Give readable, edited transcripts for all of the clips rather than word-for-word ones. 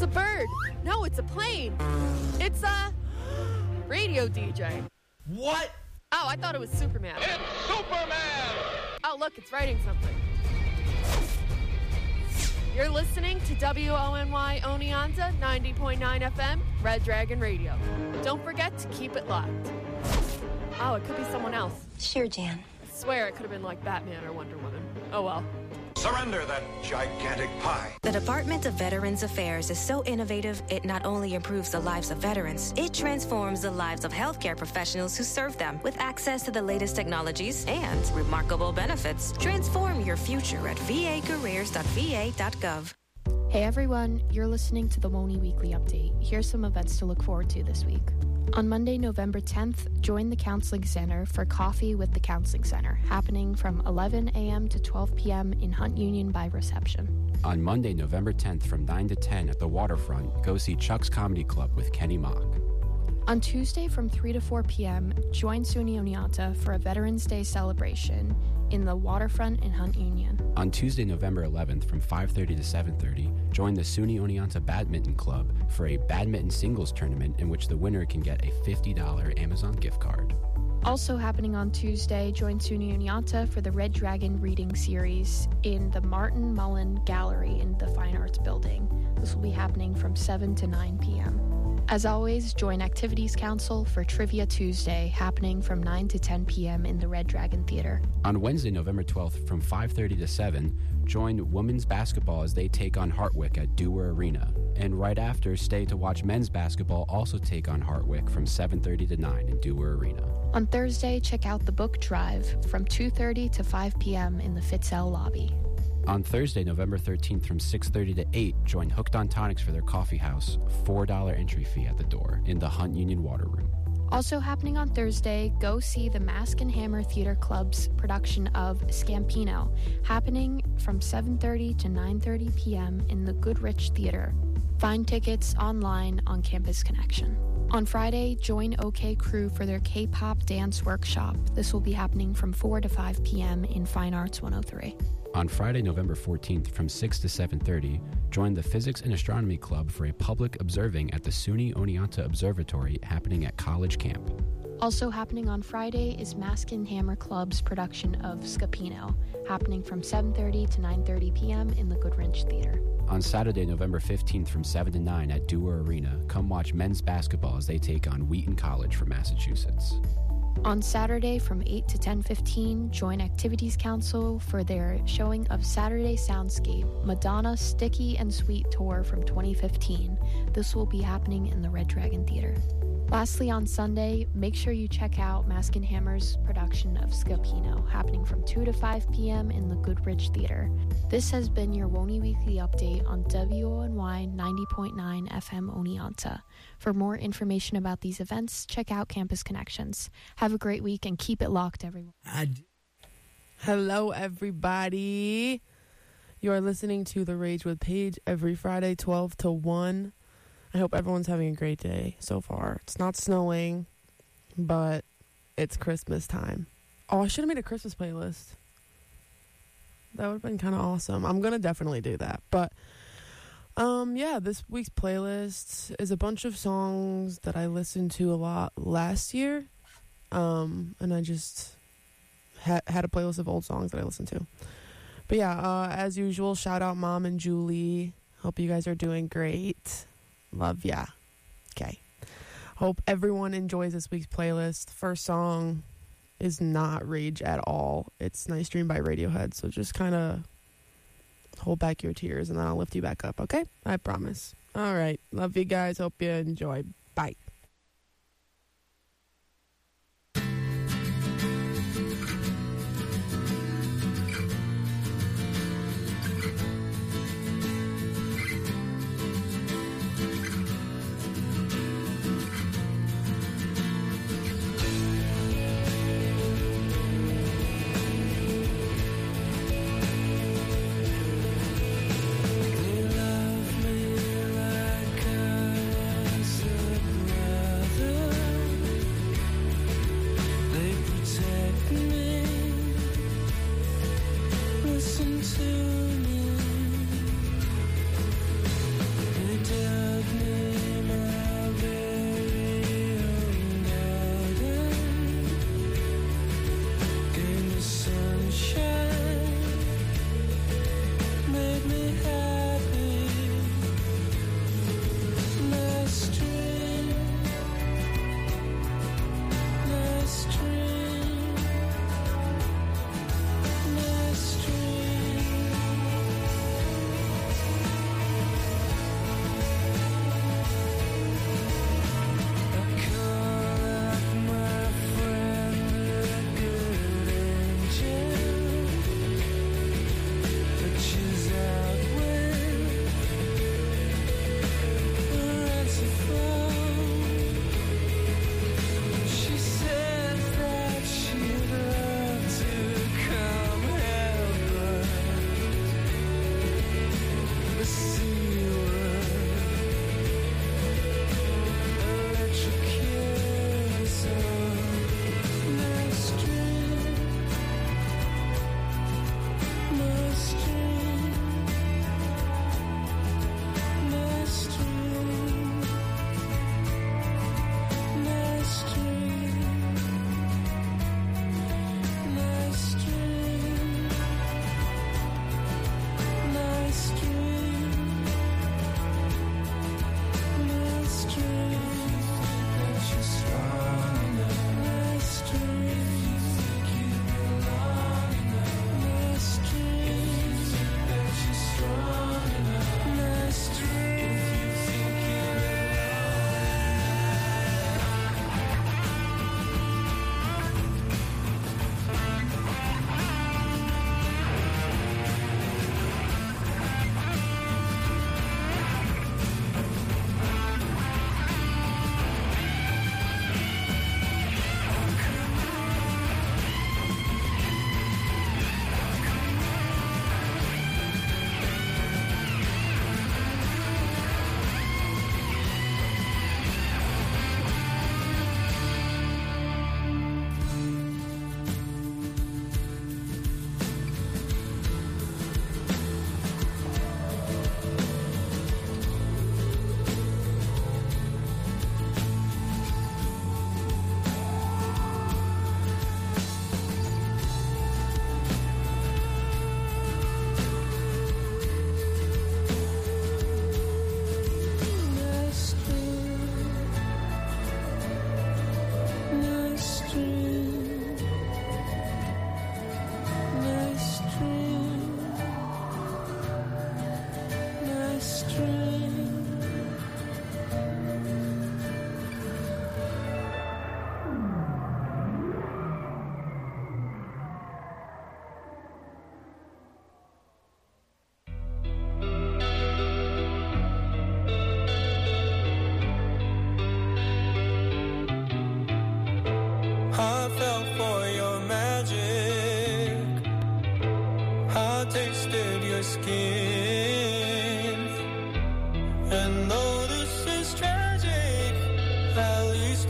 a bird. No, it's a plane. It's a radio DJ. What? Oh, I thought it was Superman. It's Superman! Oh, look, it's writing something. You're listening to WONY Oneonta 90.9 FM, Red Dragon Radio. Don't forget to keep it locked. Oh, it could be someone else. Sure, Jan. I swear it could have been like Batman or Wonder Woman. Oh, well. Surrender that gigantic pie. The Department of Veterans Affairs is so innovative, it not only improves the lives of veterans, it transforms the lives of healthcare professionals who serve them. With access to the latest technologies and remarkable benefits, transform your future at vacareers.va.gov. Hey everyone, you're listening to the WONY Weekly Update. Here's some events to look forward to this week. On Monday, November 10th, join the Counseling Center for Coffee with the Counseling Center, happening from 11 a.m. to 12 p.m. in Hunt Union by reception. On Monday, November 10th from 9 to 10 at the Waterfront, go see Chuck's Comedy Club with Kenny Mock. On Tuesday from 3 to 4 p.m., join SUNY Oneonta for a Veterans Day celebration in the Waterfront in Hunt Union. On Tuesday, November 11th from 5:30 to 7:30, join the SUNY Oneonta Badminton Club for a badminton singles tournament in which the winner can get a $50 Amazon gift card. Also happening on Tuesday, join SUNY Oneonta for the Red Dragon reading series in the Martin Mullen Gallery in the Fine Arts Building. This will be happening from 7 to 9 p.m. As always, join Activities Council for Trivia Tuesday, happening from 9 to 10 p.m. in the Red Dragon Theater. On Wednesday, November 12th from 5:30 to 7, join women's basketball as they take on Hartwick at Dewar Arena. And right after, stay to watch men's basketball also take on Hartwick from 7:30 to 9 in Dewar Arena. On Thursday, check out the book drive from 2:30 to 5 p.m. in the Fitzell lobby. On Thursday, November 13th from 6:30 to 8, join Hooked on Tonics for their coffee house, $4 entry fee at the door, in the Hunt Union Water Room. Also happening on Thursday, go see the Mask and Hammer Theater Club's production of Scampino, happening from 7:30 to 9:30 p.m. in the Goodrich Theater. Find tickets online on Campus Connection. On Friday, join OK Crew for their K-pop dance workshop. This will be happening from 4 to 5 p.m. in Fine Arts 103. On Friday, November 14th from 6 to 7:30, join the Physics and Astronomy Club for a public observing at the SUNY Oneonta Observatory happening at College Camp. Also happening on Friday is Mask and Hammer Club's production of Scapino, happening from 7:30 to 9:30 p.m. in the Goodrich Theater. On Saturday, November 15th from 7 to 9 at Dewar Arena, come watch men's basketball as they take on Wheaton College from Massachusetts. On Saturday from 8 to 10:15, join Activities Council for their showing of Saturday Soundscape, Madonna Sticky and Sweet Tour from 2015. This will be happening in the Red Dragon Theater. Lastly, on Sunday, make sure you check out Mask and Hammer's production of Scapino, happening from 2 to 5 p.m. in the Goodrich Theater. This has been your WONY Weekly Update on WONY 90.9 FM Oneonta. For more information about these events, check out Campus Connections. Have a great week and keep it locked, everyone. Hello, everybody. You are listening to The Rage with Paige every Friday, 12 to 1. I hope everyone's having a great day so far. It's not snowing, but it's Christmas time. Oh, I should have made a Christmas playlist. That would have been kind of awesome. I'm going to definitely do that. But, yeah, this week's playlist is a bunch of songs that I listened to a lot last year. And I just had a playlist of old songs that I listened to. But, yeah, as usual, shout out Mom and Julie. Hope you guys are doing great. Love ya. Okay. Hope everyone enjoys this week's playlist. First song is not rage at all. It's Nice Dream by Radiohead. So just kind of hold back your tears and then I'll lift you back up, okay? I promise. All right. Love you guys. Hope you enjoy. Bye. Love me like a surprise.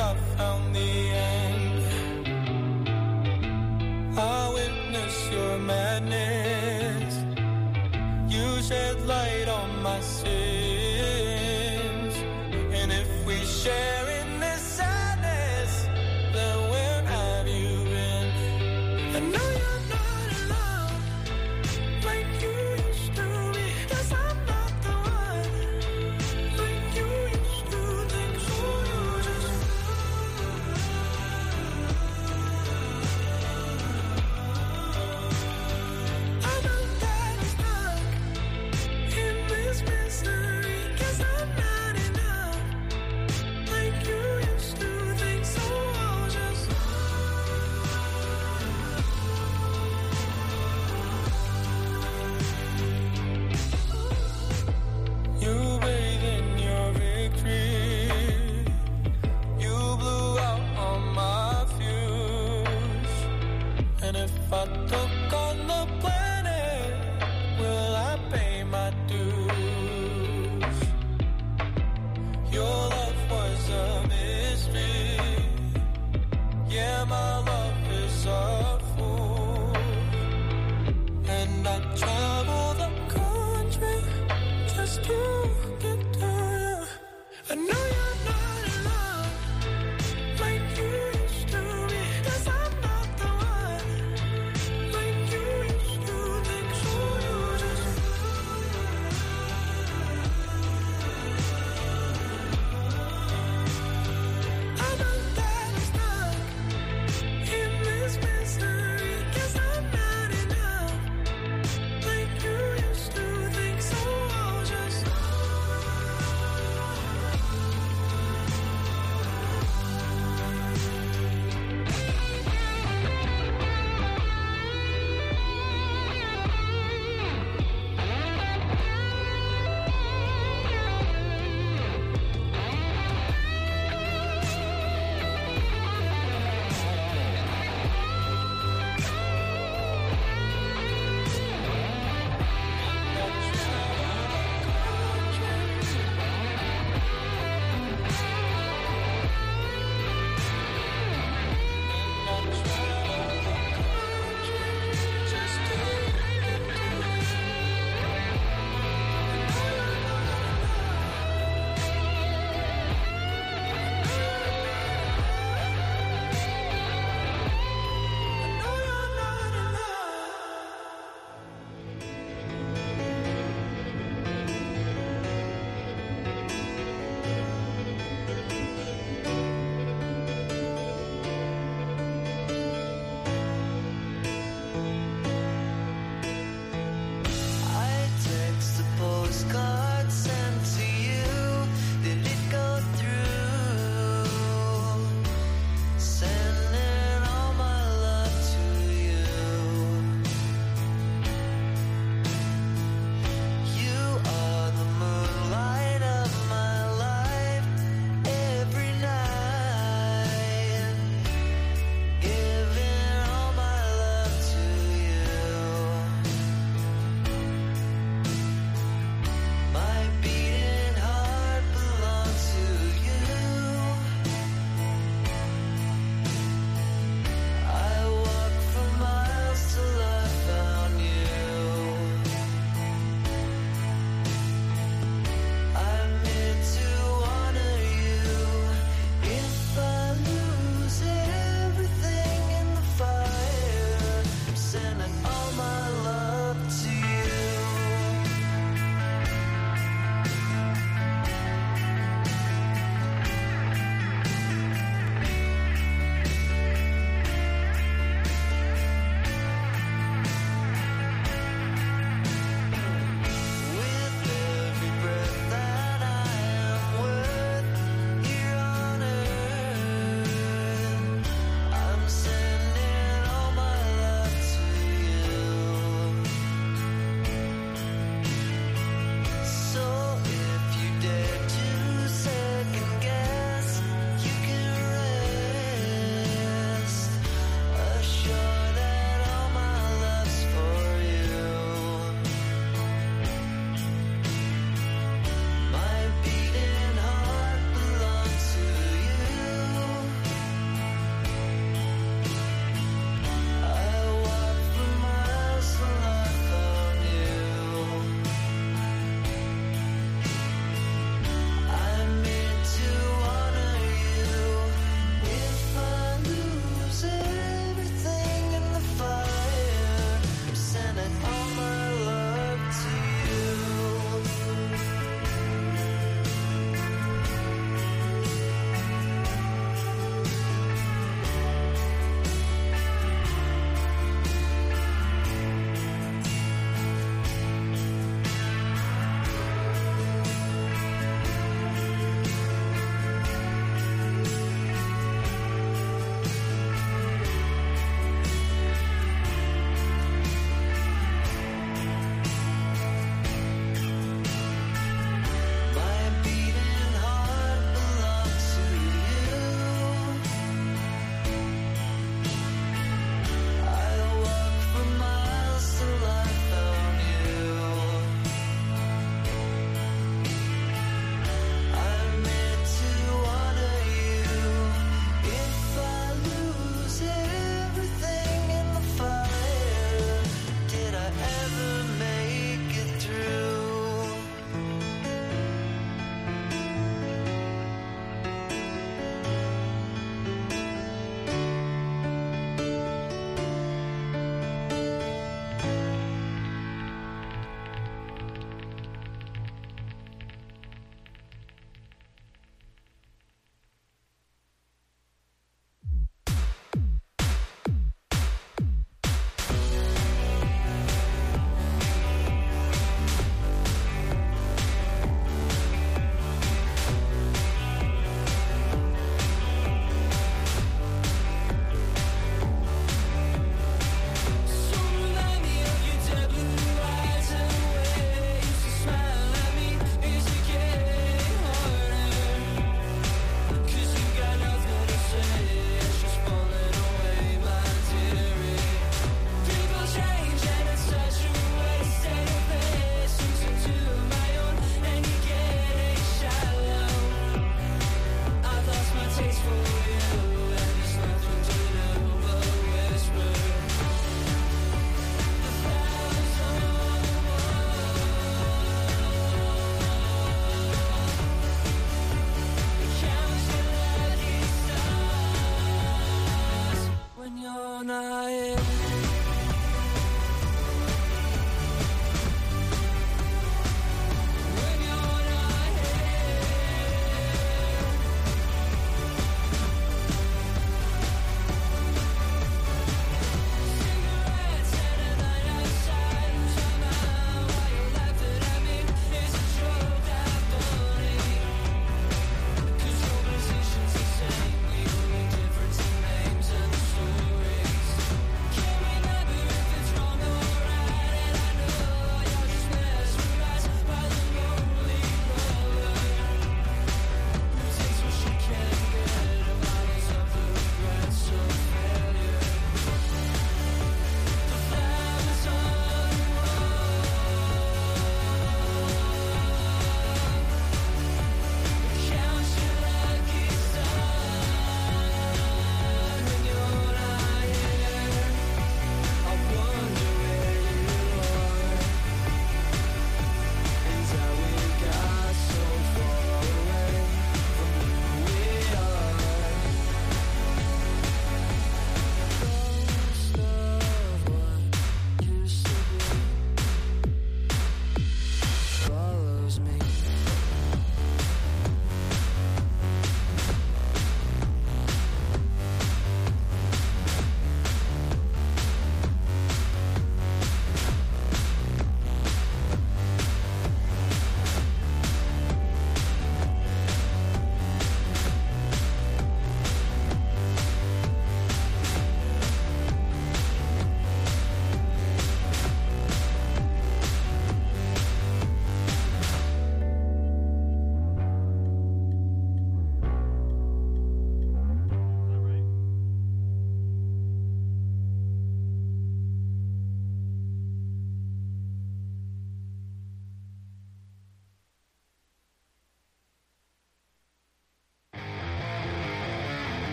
I found the end. I witness your madness. You shed light on my sins. And if we share in this sadness, then where have you been? I know you're not alone like you used to be. 'Cause I'm not the one like you used to think. So you just I know that I'm stuck in this misery. 'Cause I'm not enough like you used to think. So I'll just you bathe in your victory. You blew out on my fuse. And if I took on the planet, will I pay my dues? Your love was a mystery. Yeah, my love is a fool. And I travel the country just to get to you. I know you're not alone like you used to be. 'Cause I'm not the one like you used to think. So you just I know that I'm stuck in this misery. 'Cause I'm not enough like you used to think. So I'll just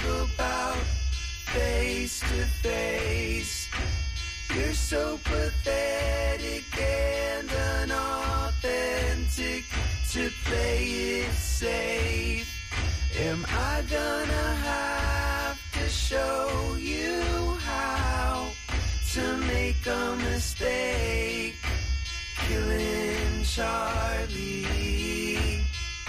about face to face. You're so pathetic and unauthentic to play it safe. Am I gonna have to show you how to make a mistake? Killing Charlie.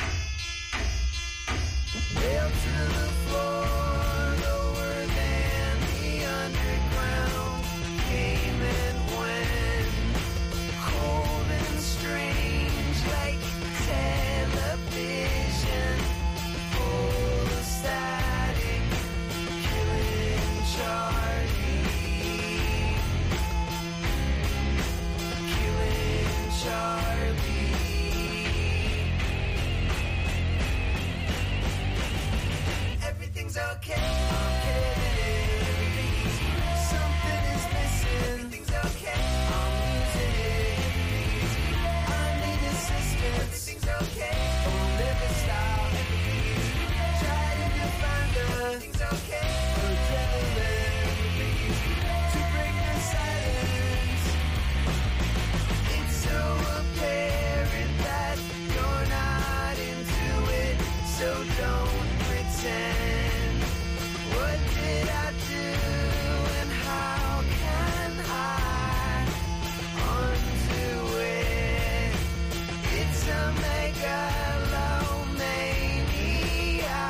Nailed to the floor, lower than the underground. Came and went, cold and strange like television. Full of static, killing Charlie. Killing Charlie. Everything's okay. I'm kidding. Something is missing. Everything's okay. I'm losing it. I need assistance. Everything's okay. I'll never stop. Trying to find everything's okay. Adrenaline to break the silence. It's so apparent that you're not into it, so don't pretend. What did I do and how can I undo it? It's a megalomania.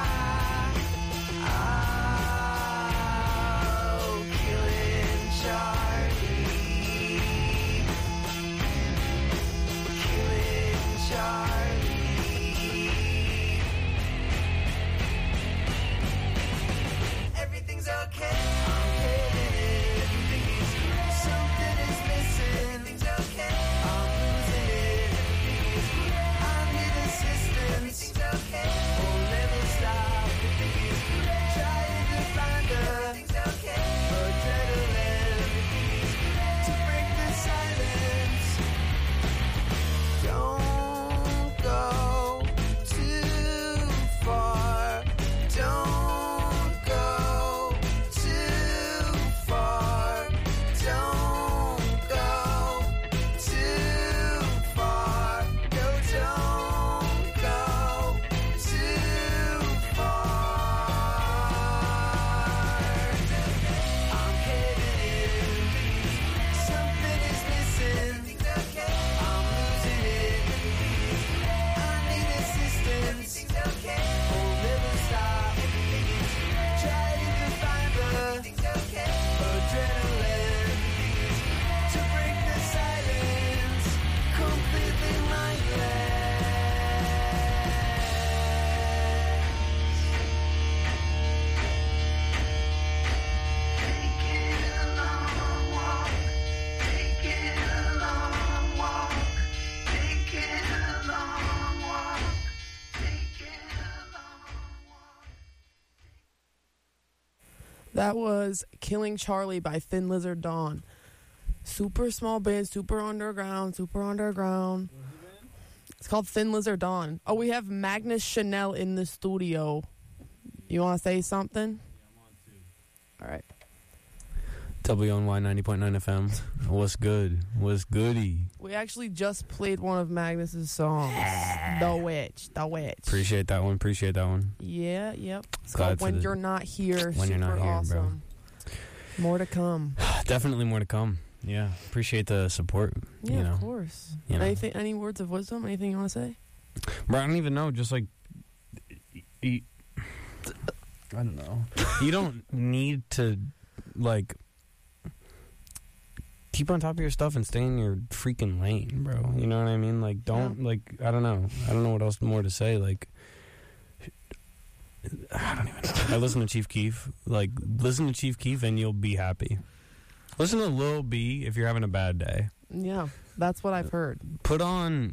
Oh, killing Charlie. Killing Charlie. Everything's okay. I'm kidding. Something is missing. Everything's okay. I'm losing it. I need assistance. Everything's okay. We'll never stop. Trying to find everything's okay. Adrenaline to break the silence. Don't go too far. Don't go too far. Don't go too far. No, don't go too far. I'm kidding. Something is missing. I'm losing it. I need assistance. We'll never stop. Trying to find the adrenaline to break the silence. Completely mindless. Taking a long walk. Taking a long walk. Taking a long walk. Taking a long walk. That was Killing Charlie by Thin Lizard Dawn. Super small band, super underground. It's called Thin Lizard Dawn. Oh, we have Magnus Chanel in the studio. You want to say something? All right. WNY 90.9 FM. What's good? What's goody? We actually just played one of Magnus's songs. The Witch. Appreciate that one. Yeah, yep. It's Glad called for When the- You're Not Here. When You're Not Super Here, awesome. More to come. Definitely more to come. Yeah. Appreciate the support. Yeah, you know. of course. You know. Any words of wisdom? Anything you want to say? Bro, I don't even know. Just like, I don't know. You don't need to, like, keep on top of your stuff and stay in your freaking lane, bro. You know what I mean? Like, don't, like, I don't know what else more to say. Like, I don't even know. I listen to Chief Keef. Like, listen to Chief Keef and you'll be happy. Listen to Lil B if you're having a bad day. Yeah, that's what I've heard. Put on.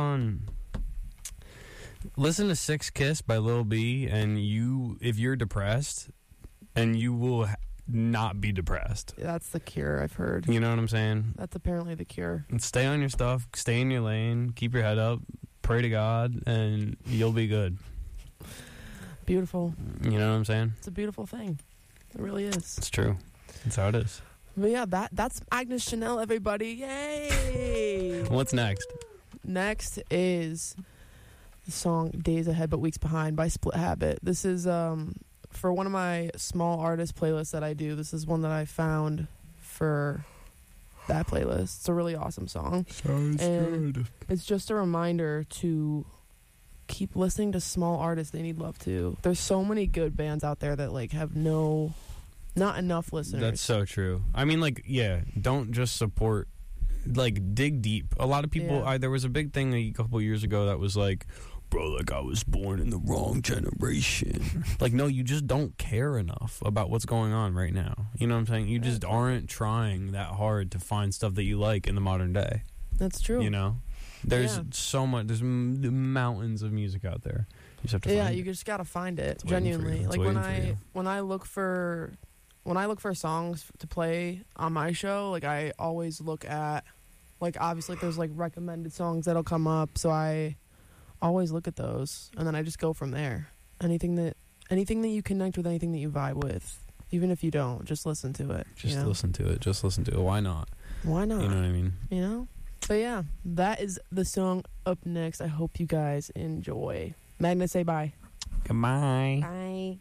Listen to Six Kiss by Lil B, and if you're depressed, and you will not be depressed. That's the cure, I've heard. You know what I'm saying? That's apparently the cure. And stay on your stuff, stay in your lane, keep your head up, pray to God, and you'll be good. Beautiful. You know what I'm saying? It's a beautiful thing. It really is. It's true. That's how it is. But yeah, that's Agnes Chanel, everybody. Yay! What's next? Next is the song Days Ahead But Weeks Behind by Split Habit. This is for one of my small artist playlists that I do. This is one that I found for that playlist. It's a really awesome song. Sounds good. It's just a reminder to keep listening to small artists. They need love too. There's so many good bands out there that like have not enough listeners. That's so true. I mean, like, yeah, don't just support, like, dig deep. A lot of people, there was a big thing a couple years ago that was like, bro, like, I was born in the wrong generation. Like, no, you just don't care enough about what's going on right now. You know what I'm saying? You just aren't trying that hard to find stuff that you like in the modern day. That's true. You know? There's so much, there's mountains of music out there. You just have to find it. You just gotta find it, It's waiting for genuinely. you. It's Like, waiting when I look for songs to play on my show, like, I always look at, like, obviously there's like recommended songs that'll come up, so I always look at those, and then I just go from there. Anything that you connect with, anything that you vibe with, even if you don't, just listen to it. Just listen to it. Just listen to it. Why not? Why not? You know what I mean? You know? But yeah, that is the song up next. I hope you guys enjoy. Magna, say bye. Goodbye. Bye.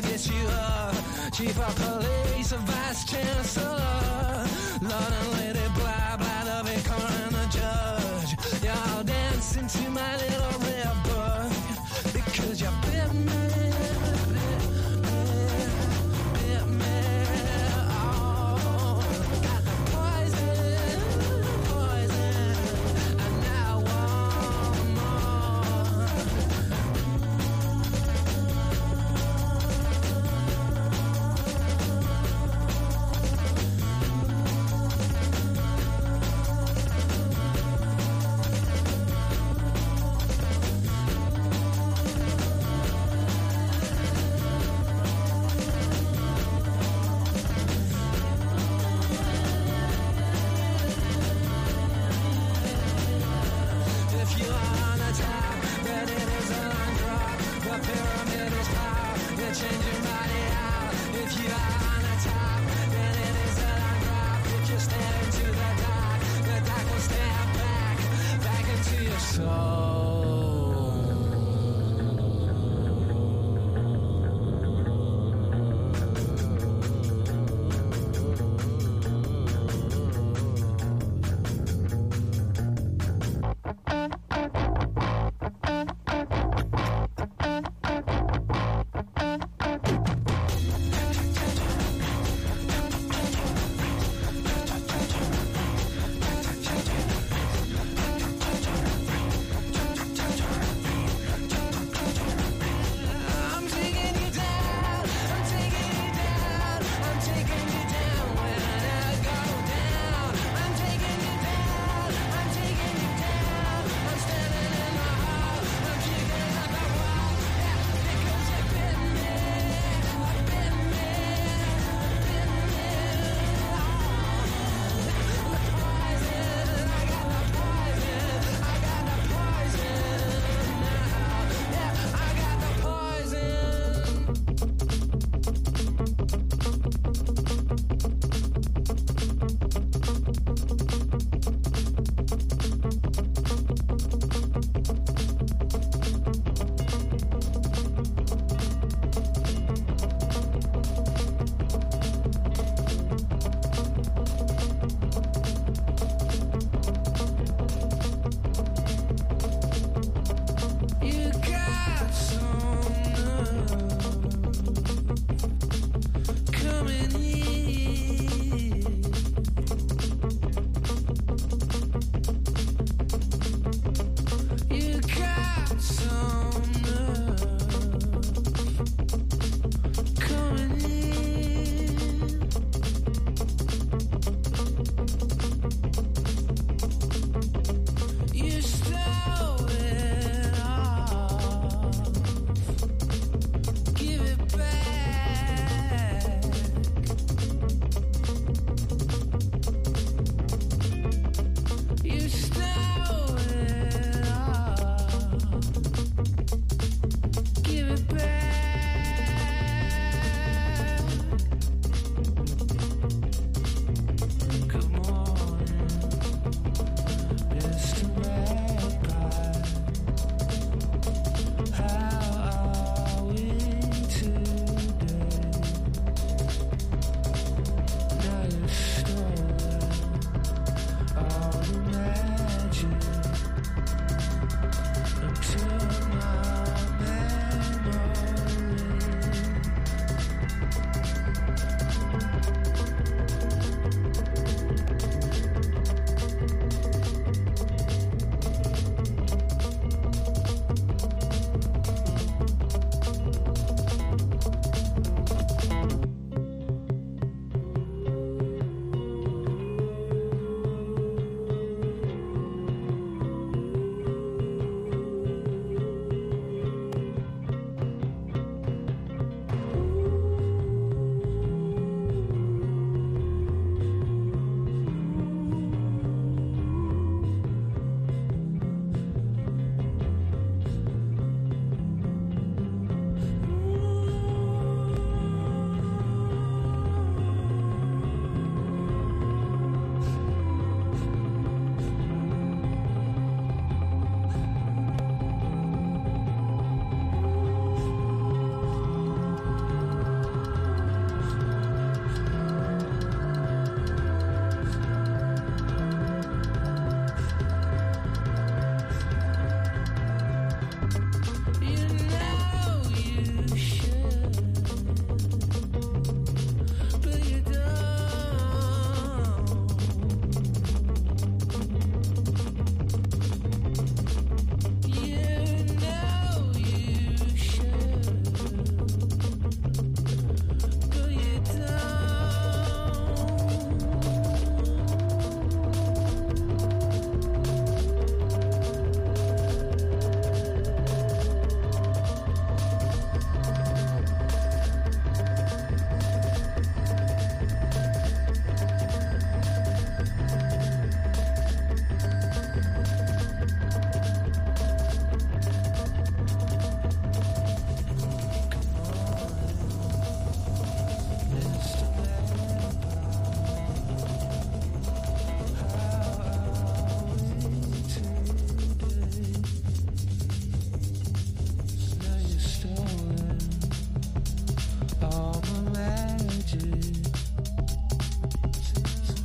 gonna get you up. Chief of police, a vice chancellor, Lord and Lady, blah blah, the vicar and the judge. You're all dancing to my little red book because you bit me.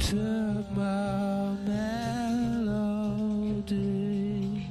took my melody.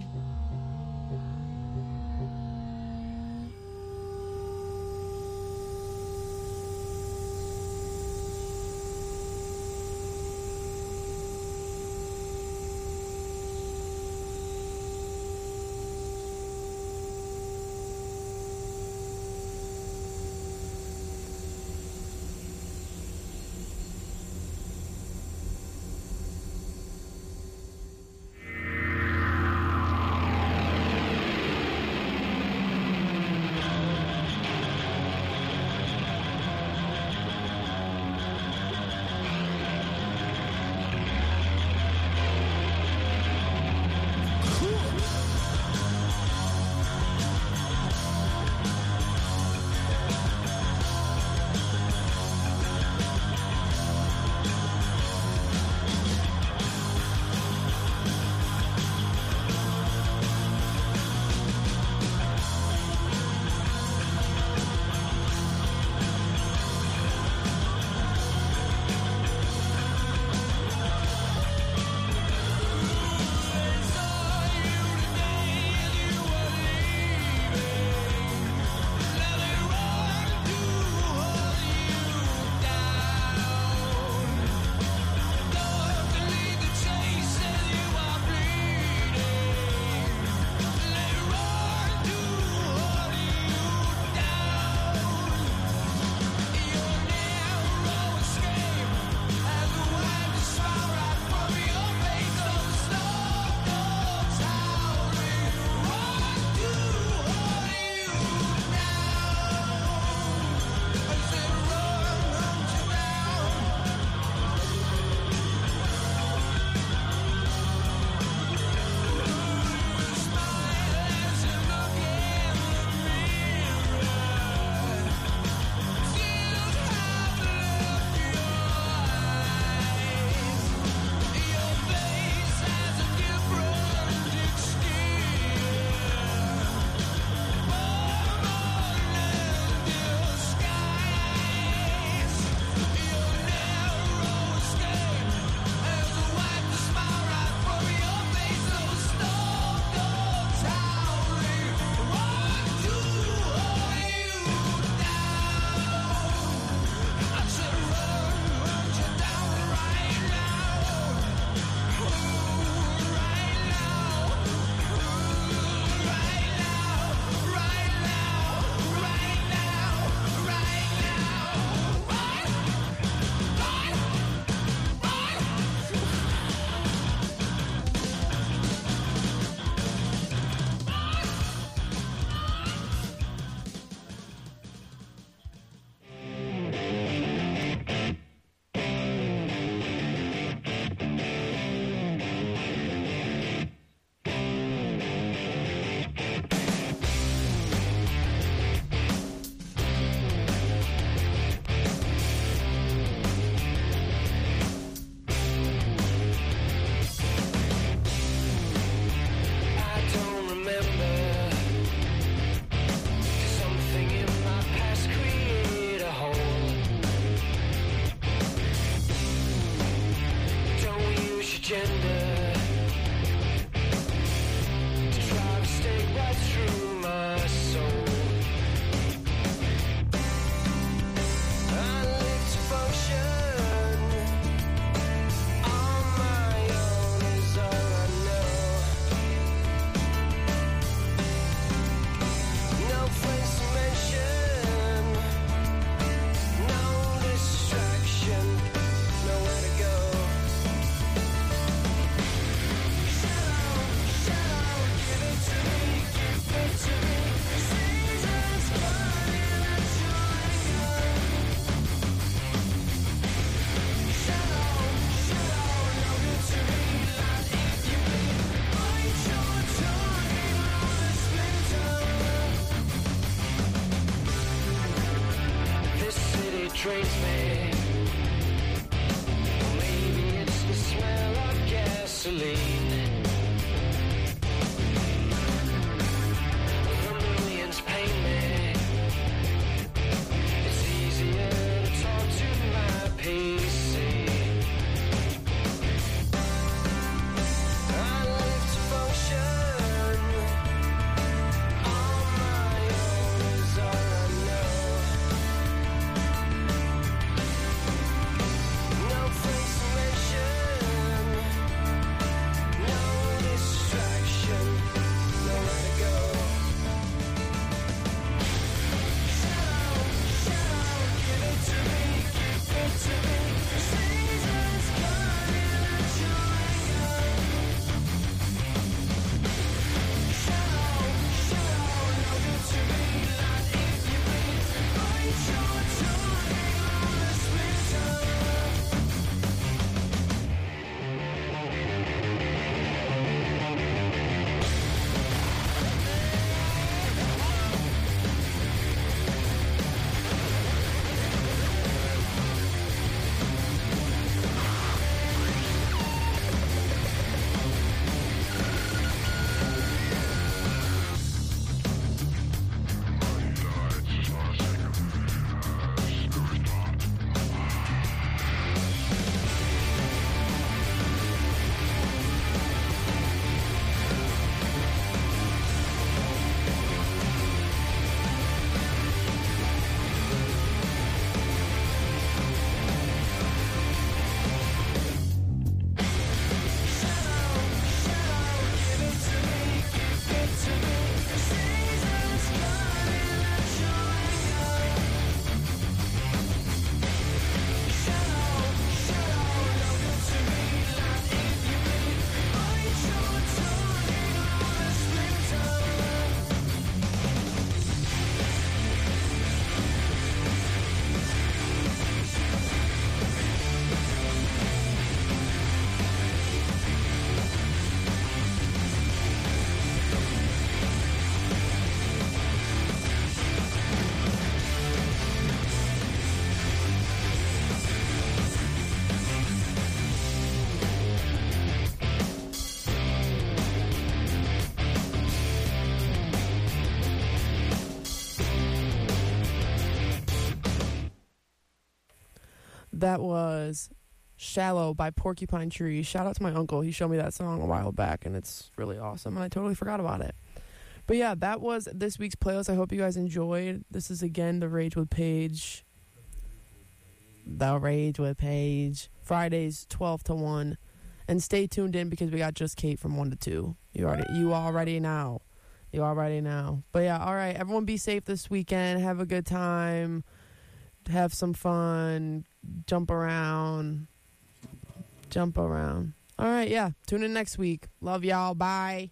trains me. Or maybe it's the smell of gasoline. The millions pay me. It's easier to talk to my PC. That was Shallow by Porcupine Tree. Shout out to my uncle. He showed me that song a while back, and it's really awesome, and I totally forgot about it. But yeah, that was this week's playlist. I hope you guys enjoyed. This is, again, The Rage with Paige. The Rage with Paige. Fridays, 12 to 1. And stay tuned in because we got Just Kate from 1 to 2. You already know. But yeah, all right. Everyone be safe this weekend. Have a good time. Have some fun. Jump around. All right, yeah. Tune in next week. Love y'all. Bye.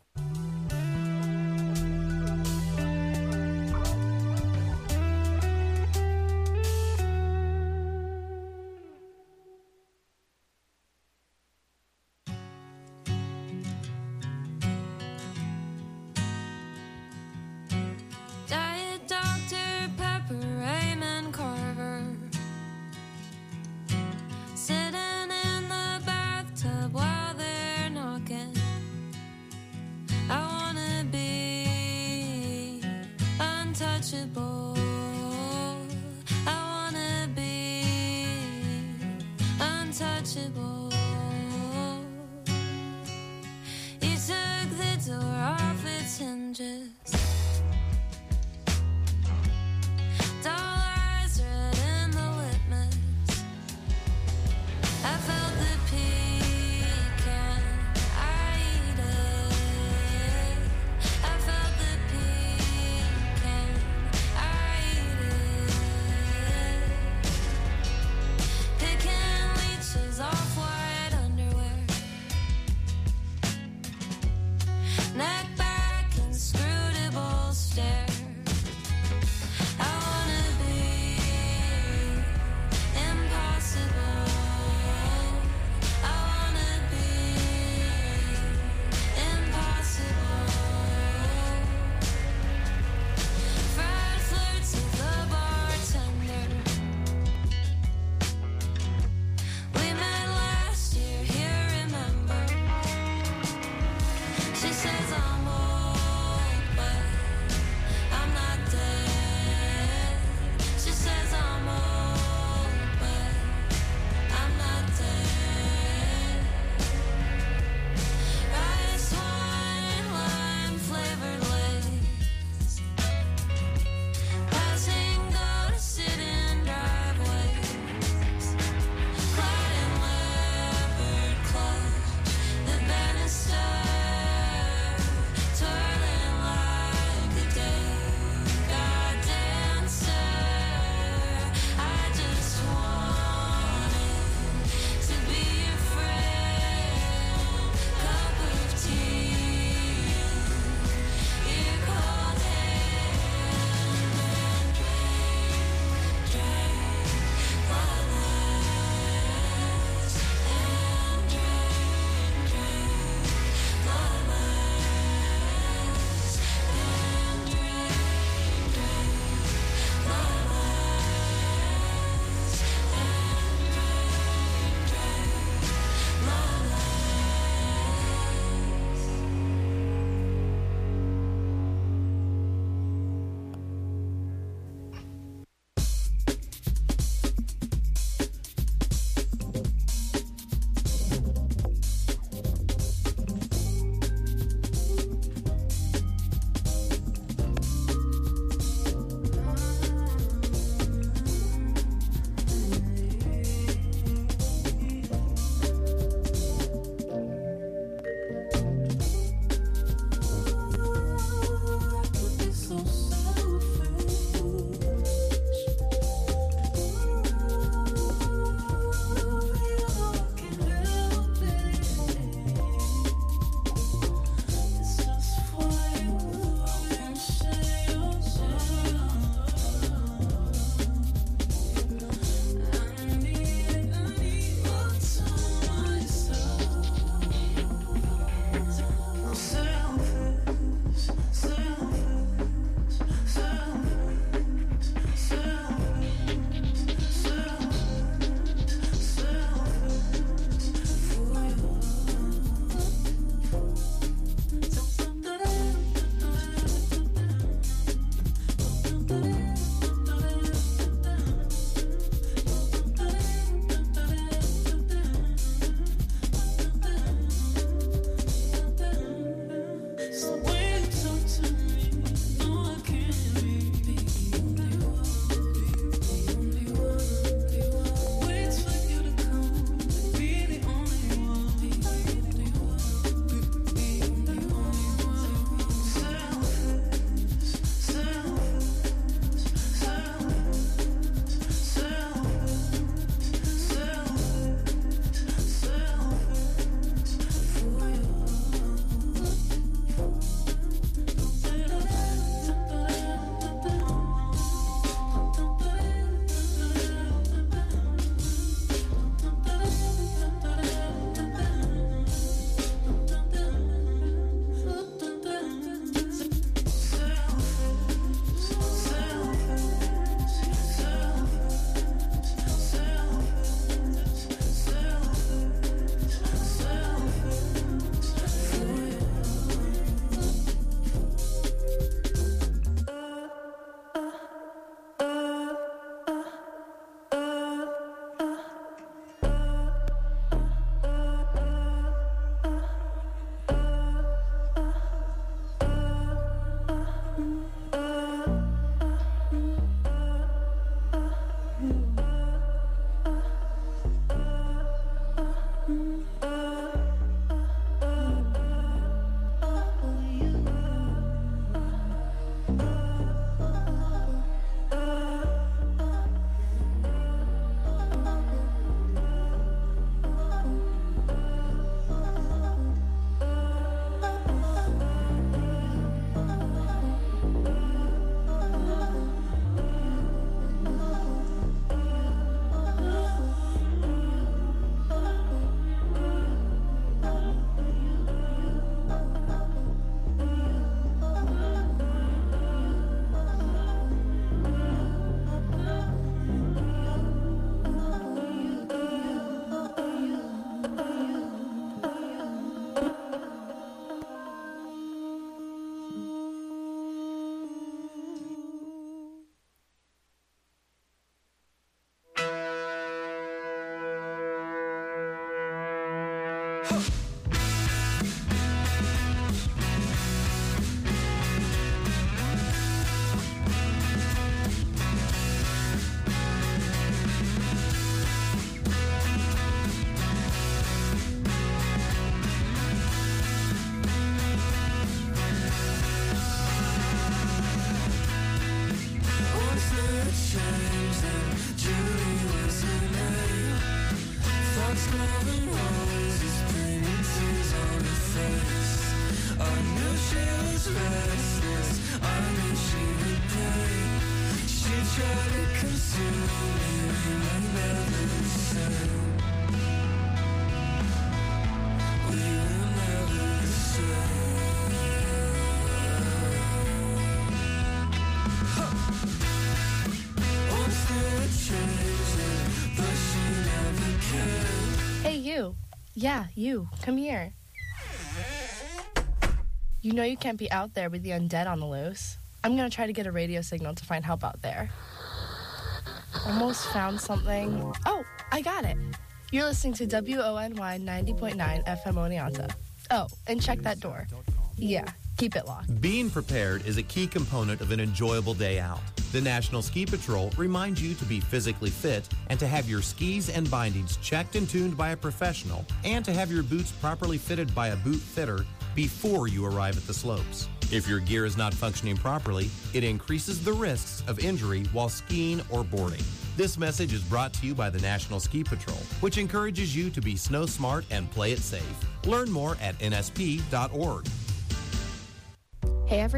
Diet Dr. Pepper, Raymond Carver, sitting in the bathtub while they're knocking. I wanna be untouchable. I wanna be untouchable. You took the door off its hinges. Dull eyes red in the litmus. I felt the pecan, I eat it. I felt the pecan, I Hey, you. Yeah, you. Come here. You know you can't be out there with the undead on the loose. I'm gonna try to get a radio signal to find help out there. Almost found something. Oh, I got it. You're listening to WONY 90.9 FM Oneonta. Oh, and check that door. Yeah, keep it locked. Being prepared is a key component of an enjoyable day out. The National Ski Patrol reminds you to be physically fit and to have your skis and bindings checked and tuned by a professional and to have your boots properly fitted by a boot fitter before you arrive at the slopes. If your gear is not functioning properly, it increases the risks of injury while skiing or boarding. This message is brought to you by the National Ski Patrol, which encourages you to be snow smart and play it safe. Learn more at nsp.org. Hey,